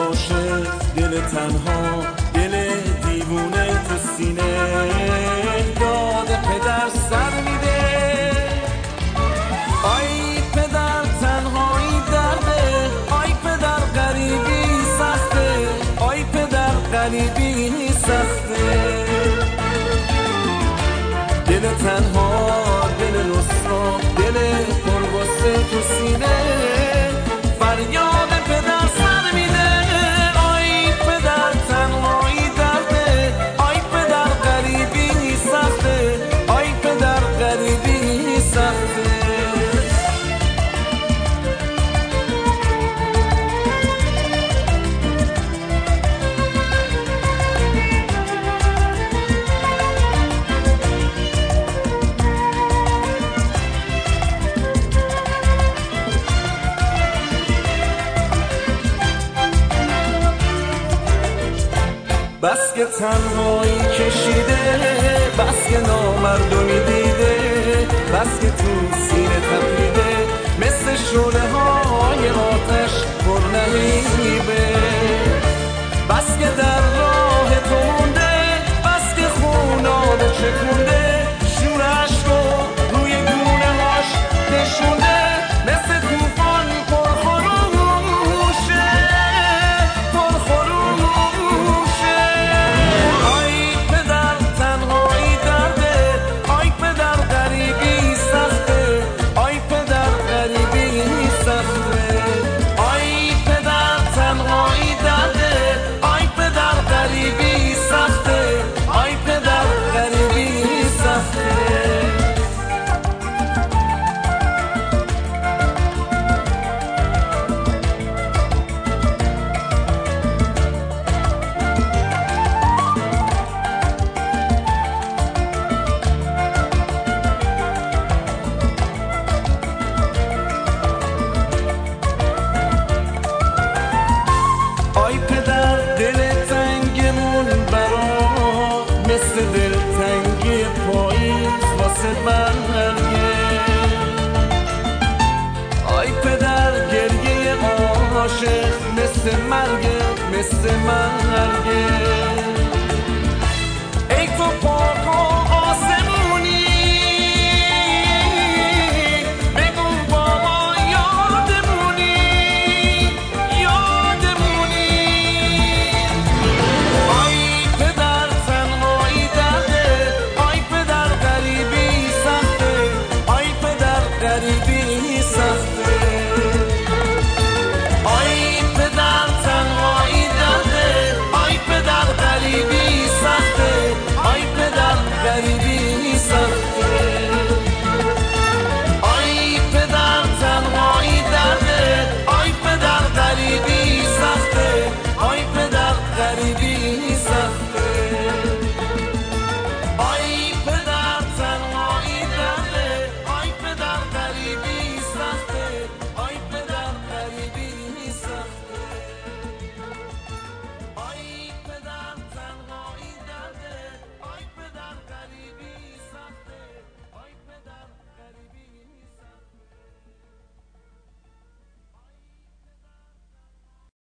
عاشق، دل تنها، دل دیوونه تو سینه، یاد پدر سر میده. آی پدر تنهایی درده، آی پدر غریبی سخته، آی پدر غریبی سخته. دل تنها، دل رسوا، دل پرغصه تو سینه، فریاد پدر سر میده. آی پدر تنهایی درده، آی پدر غریبی سخته، آی پدر غریبی سخته. بس که تنهایی کشیده، بس که نامردمی دیده، بس که تو سینه تپیده، مثل شعله های آتش پر نهیبه. بس که در راه تو مونده، بس که خونابه چکونده، شور عشقو روی گونه هاش نشونده، مثل توفان پرخروشه، پرخروشه. دلتنگی پاییز واسه برگه. آی پدر گریه عاشق مثل مرگه، مثل مرگه.